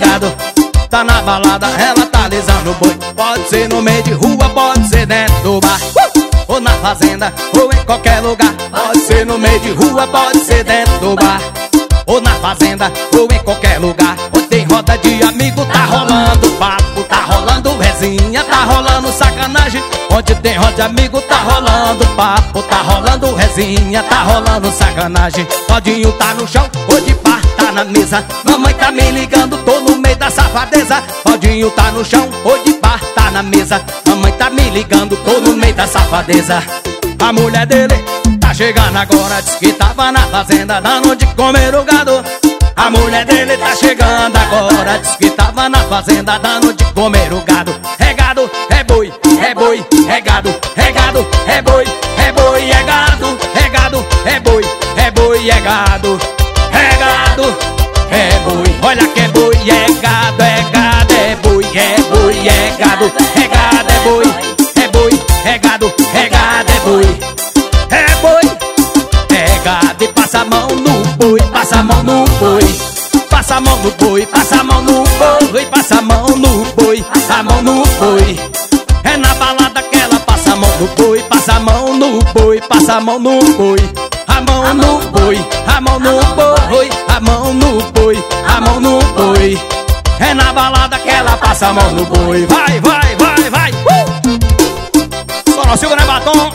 gado. Tá na balada, ela tá alisando o boi. Pode ser no meio de rua, pode ser dentro do bar, ou na fazenda, ou em qualquer lugar. Pode ser no meio de rua, pode ser dentro do bar, ou na fazenda, ou em qualquer lugar. Onde tem roda de amigo, tá rolando papo, tá rolando resenha, tá rolando sacanagem. Onde tem roda de amigo, tá rolando papo, tá rolando resenha, tá rolando sacanagem. Todinho tá no chão, ou de par tá na mesa. Mamãe tá me ligando, tô no meio da safadeza. Todinho tá no chão, ou de par tá na mesa. Mamãe tá me ligando, tô no meio da safadeza. A mulher dele tá chegando agora, diz que tava na fazenda dando de comer o gado. A mulher dele tá chegando agora, diz que tava na fazenda dando de comer o gado. É gado, é boi, é boi, é gado, é gado, é boi, é boi, é gado, é gado, é boi, é boi, é gado, é gado, é boi. Olha que é boi, é gado, é gado, é boi, é boi, é gado, é gado, é boi, é boi, é gado, é gado, é boi, é boi, é gado. E passa a mão no boi, passa a mão no boi, passa a mão no boi, passa a mão no boi, passa a mão no boi, a mão no boi. É na balada que ela passa a mão no boi, passa a mão no boi, passa a mão no boi, a mão no boi, a mão no boi, a mão no boi, a mão no boi. É na balada que ela passa a mão no boi. Vai, vai, vai, vai. Só Silva, né, batom?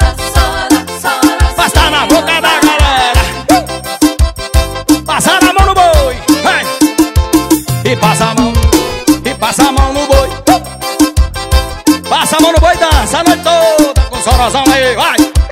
Passa na boca da galera. Passa a mão no boi, vai. E passa a mão, e passa a mão no boi. Passa a mão no boi, dança a noite toda com sorozão aí, vai.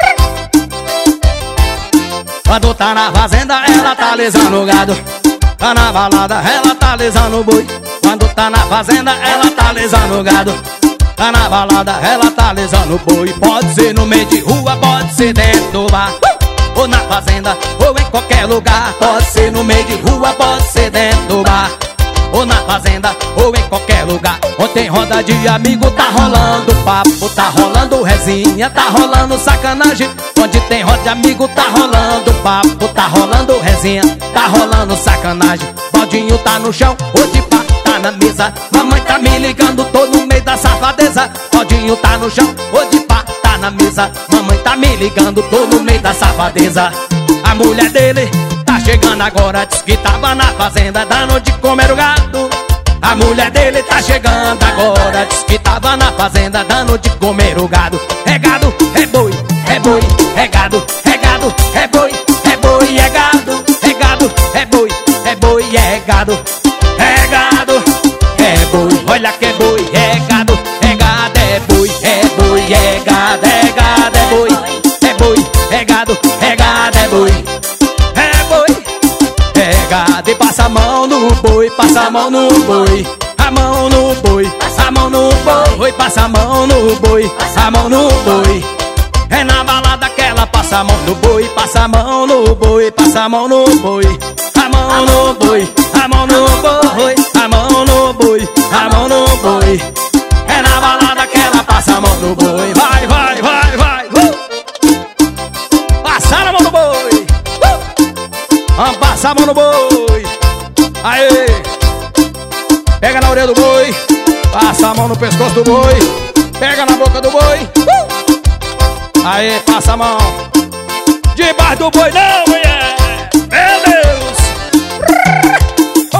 Quando tá na fazenda, ela tá alisando o gado. Tá na balada, ela tá alisando o boi. Quando tá na fazenda, ela tá alisando o gado. Tá na balada, ela tá alisando o boi. Pode ser no meio de rua, pode ser dentro do bar, ou na fazenda, ou em qualquer lugar. Pode ser no meio de rua, pode ser dentro do bar, ou na fazenda, ou em qualquer lugar. Onde tem roda de amigo, tá rolando papo, tá rolando resenha, tá rolando sacanagem. Onde tem roda de amigo, tá rolando papo, tá rolando resenha, tá rolando sacanagem. Baldinho tá no chão, o de pá tá na mesa. Mamãe tá me ligando, tô no meio da safadeza. Baldinho tá no chão, o de pá tá na mesa. Mamãe tá me ligando, tô no meio da safadeza. A mulher dele tá chegando agora, diz que tava na fazenda dando de comer o gado. A mulher dele tá chegando agora, diz que tava na fazenda dando de comer o gado. É gado, é boi, é boi, é gado, é gado, é boi, é boi, é gado, é gado, é boi, é boi, é gado, é gado, é boi. Olha que é boi, é gado, é gado, é boi, é boi, é gado, é gado, é boi, é boi, é gado, é gado, é boi, é boi, é gado. E passa a mão no boi, passa a mão no boi, a mão no boi, a mão no boi, passa a mão no boi, a mão no boi. É na balada que ela passa a mão no boi, passa a mão no boi, passa a mão no boi, a mão no boi, a mão no boi, a mão no boi, a mão no boi. É na balada que ela passa a mão no boi. Vai, vai, vai, vai. Passar a mão no boi. Vamos passar a mão no boi. Aê. Pega na orelha do boi, passa a mão no pescoço do boi, pega na boca do boi. Aê, passa a mão debaixo do boi, não,